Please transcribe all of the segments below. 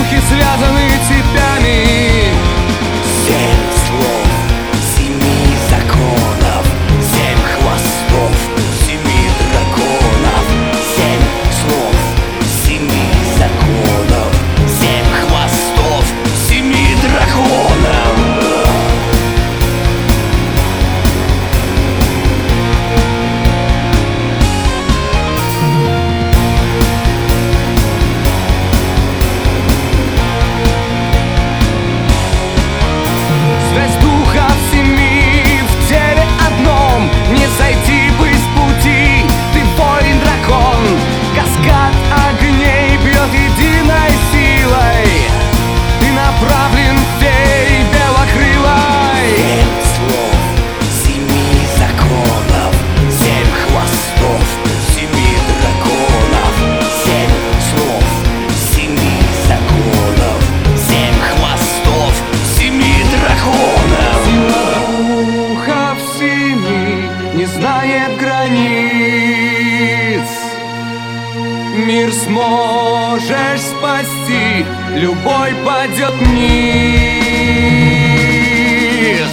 духи связаны цепями. 7 слов, 7 законов, 7 хвостов, 7 драконов. 7 слов, 7 законов, 7 хвостов, 7 драконов. Связь духов семи в теле одном. Не сойти бы с пути, ты воин-дракон. Каскад огней бьет единой силой. Ты направлен феей белокрылой. 7 слов, 7 законов, 7 хвостов, 7 драконов. 7 слов, 7 законов, 7 хвостов, 7 драконов. Сила духов семи не знает границ. Мир сможешь спасти, любой падет вниз.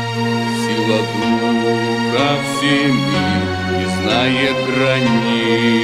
Сила духов семи не знает границ.